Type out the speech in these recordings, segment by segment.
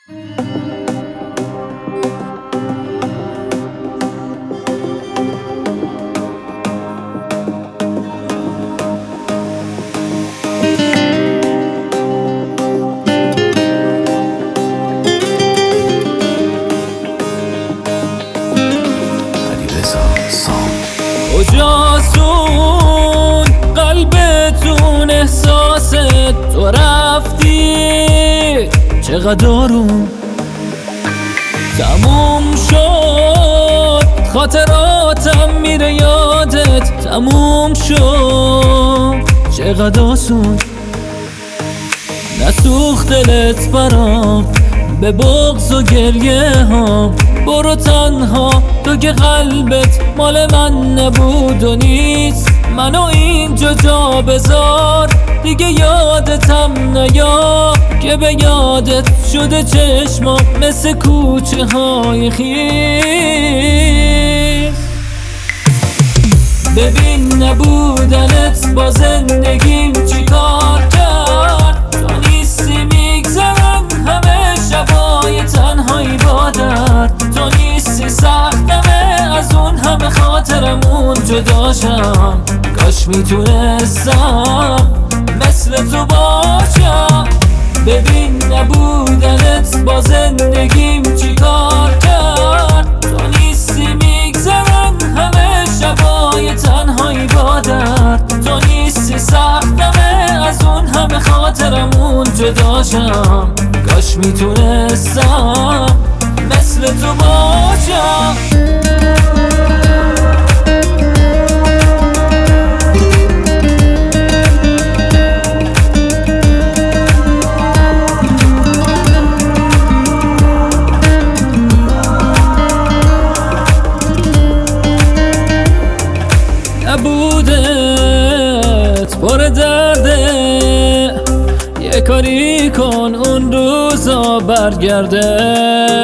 کجاست قلبتون احساست تو رفتی چقدر آروم تموم شد خاطراتم میره یادت تموم شد چقدر آسون نسوخت دلت برام به بغض و گریه هم برو تنها تو که قلبت مال من نبود و نیست منو اینجا جا بذار دیگه یادتم نیا که به یادت شده چشمام مثل کوچه های خیس ببین نبودنت با زندگیم چی کار کرد تو نیستی میگذرن همه شبای تنهایی با درد تو نیستی سختمه از اون همه خاطرمون جداشم کاش میتونستم مثل تو باشم ببین نبودنت با زندگیم چی کار کرد تو نیستی میگذرن همه شبای تنهایی با درد تو نیستی سختمه از اون همه خاطرمون جداشم کاش میتونستم مثل تو باشم نبودت پر درده یه کاری کن اون روزا برگرده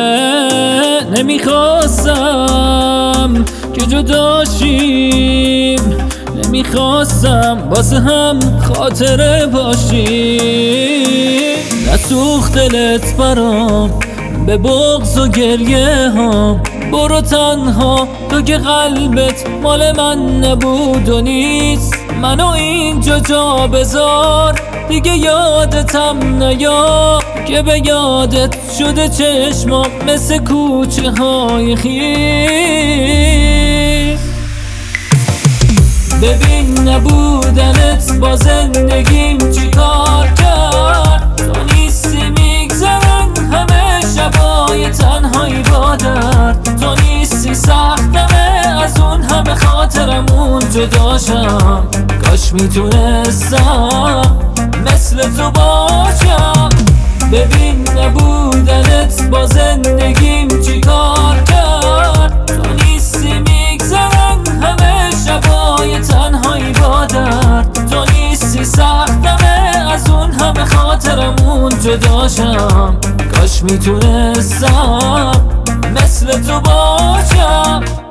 نمیخواستم که جدا شیم نمیخواستم واسه هم خاطره باشیم نسوخت دلت برام به بغض و گریه هم برو تنها تو که قلبت مال من نبود و نیست منو اینجا جا بذار دیگه یادتم نیا که به یادت شده چشمام مثل کوچه های خیس ببین نبودنت با زندگیم چی کار کرد تو نیستی میگذرن همه شبای تنهایی با درد تو نیستی سختمه از اون همه خاطرمون جداشم کاش میتونستم مثل تو باشم ببین نبودنت با زندگیم چی کار کرد تو نیستی میگذرن همه شبای تنهایی با درد تو نیستی سختمه از اون همه خاطرمون جداشم کاش میتونستم مثل تو باشم